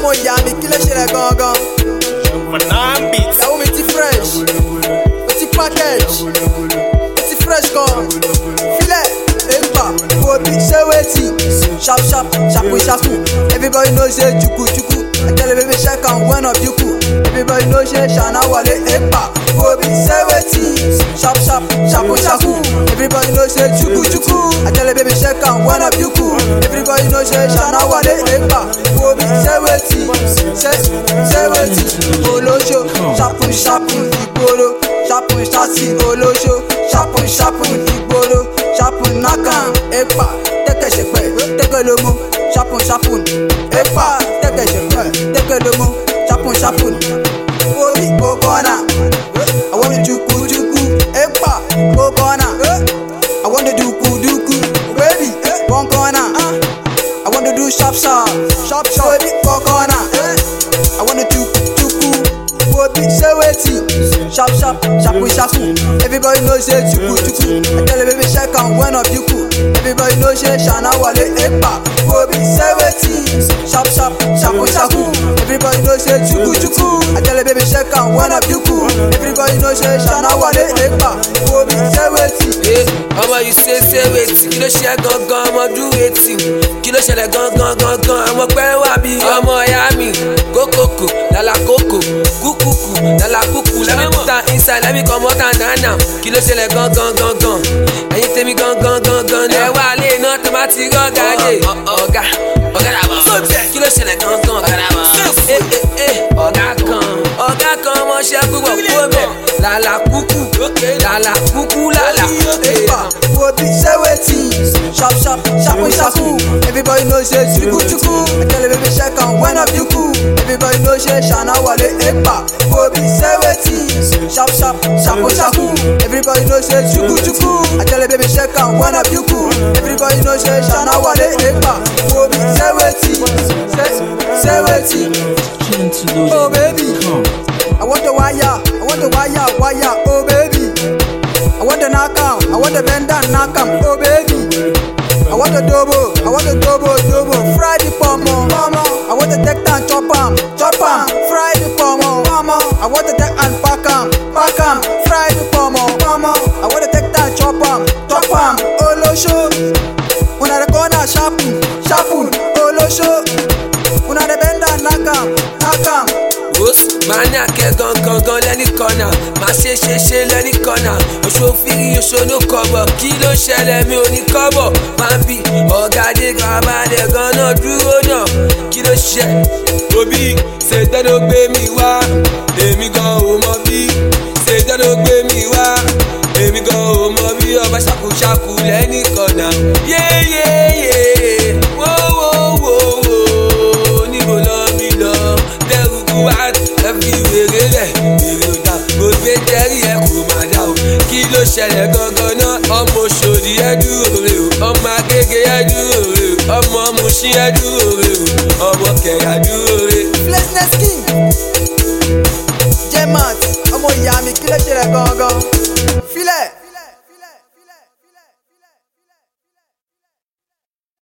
ọmọ ìyá mi kí ló ṣẹlẹ̀ gangan. ìyàwó mi ti fresh, ó ti package, ó ti fresh gan. Filẹ̀ èèpà obi ṣé wetin sharp sharp sharpu sharpu. Everybody know say juku juku. I tell you baby check am when of you cool. Everybody know say Shana Wale èèpà obi ṣé wetin sharp sharp sharpu sharpu. Everybody know say juku juku. I tell you baby check am when of you cool. Everybody know say Shana Wale èèpà obi ṣé wetin ṣé wetin. Olóṣó sharpu sharpu ìgboro sharpu ṣáàtì olóṣó sharpu sharpu ìgboro sharpu nakan èèpà tẹ́kẹ̀ ṣẹpẹ́ tẹ́kẹ̀ lomo sharpu sharpu èèpà tẹ́kẹ̀ ṣẹpẹ́ tẹ́kẹ̀ lomo sharpu sharpu. Obi gbogbo I wanna juku juku èèpà gbogbo I wanna duku duku baby one corner. I wanna do sharp sharp sharp sharp baby four corner. I wanna juku juku obi ṣé wetin sharp sharp sharpu sharpu. Everybody knows say juku juku. I tell you baby check am when of you cool. Everybody knows say Shana Wale èèpà obi ṣé wetin sharp sharp sharpu sharpu. Everybody knows say juku juku. I tell you baby check am when of you cool. Everybody knows say Shana Wale èèpà obi ṣé wetin. Ọmọ yìí ṣe wetin kí ló ṣe gangan ọmọ dúró wetin kí ló ṣẹlẹ̀ gangan ọmọ pẹ́ wà bí ọmọ ìyá mi kókòkò lálá kókò kúkúkù lálá kúkú let me put am inside let me comot am now kí ló ṣẹlẹ̀ gangan ẹ̀yin tèmi gangan ẹ wá lé iná tó bá ti rí ọ̀gá dé ọ̀gá kí ló ṣẹlẹ̀ gangan ọ̀gá kan ọmọ ṣẹ́gun wọ̀ kúrò bẹ̀ lálá kúkú lálá èèpà obi ṣé wetin sharp sharp sharpu sharpu. Everybody knows say juku juku. I tell you baby check am when of you cool. Everybody knows say Shana Wale èèpà obi ṣé wetin sharp sharp sharpu sharpu. Everybody knows say juku juku. I tell you baby check am when of you cool. Everybody knows say Shana Wale èèpà obi ṣé wetin ṣé wetin. Oh baby, I want the wire, oh baby. I want the knock am, I want the bend down knock am, oh baby. I want the double, fry the pomo. I want the take and chop am, fry the pomo. I want the take and pack am, fry the pomo. I want the take and chop am, olosho. Una the corner sharpen, olosho. Una the bend down knock am. Máa ní àkẹ́ gangan lẹ́ní kọ́nà máa ṣe lẹ́ní kọ́nà oṣòfìrí oṣòló kọ́bọ̀ kí ló ṣẹlẹ̀ mi ò ní kọ́bọ̀ máa ń bí ọ̀gádé grabalẹ̀ gan-an dúró náà kí ló ṣẹ. òbí ṣètò ló gbé mi wá èmi gan ò mọ bí ṣètò ló gbé mi wá èmi gan ò mọ bí ọba ṣàkúṣàkú lẹ́ní kọ́nà yéyéyé wó níbo lọ mi lọ dẹ́rù kú wá ẹbí wèrè rẹ̀ wèrè ọ̀dà mo gbé jẹ́rìí ẹ̀ kò má dá o kí ló ṣẹlẹ̀ gangan náà ọmọ Òṣòdì ẹ̀ dúró rè o ọmọ Agége ẹ̀ dúró rè o ọmọ Mùṣín ẹ̀ dúró rè o ọmọ Kẹ̀yà dúró rè. Flex King Jmat ọmọ ìyá mi kí ló ṣẹlẹ̀ gangan.